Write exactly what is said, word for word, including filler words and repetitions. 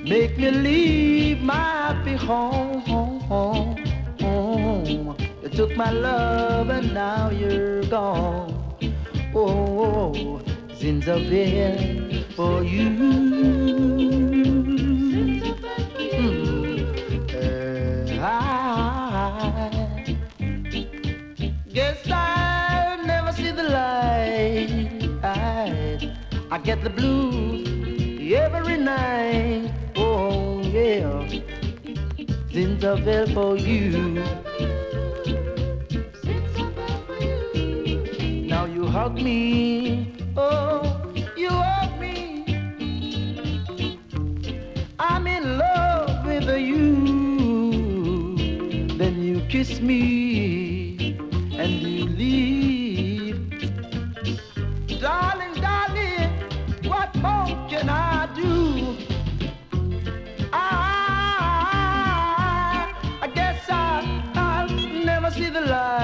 Make me leave my happy home, home, home, home. You took my love and now you're gone. Oh, Zinzabelle for you. Mm. Uh, I guess I'll never see the light. I, I get the blues every night. Oh yeah, Zinzabelle for you. Now you hug me, oh, you hug me. I'm in love with you. Then you kiss me and you leave. Darling, darling, what more can I do? I, I guess I, I'll never see the light.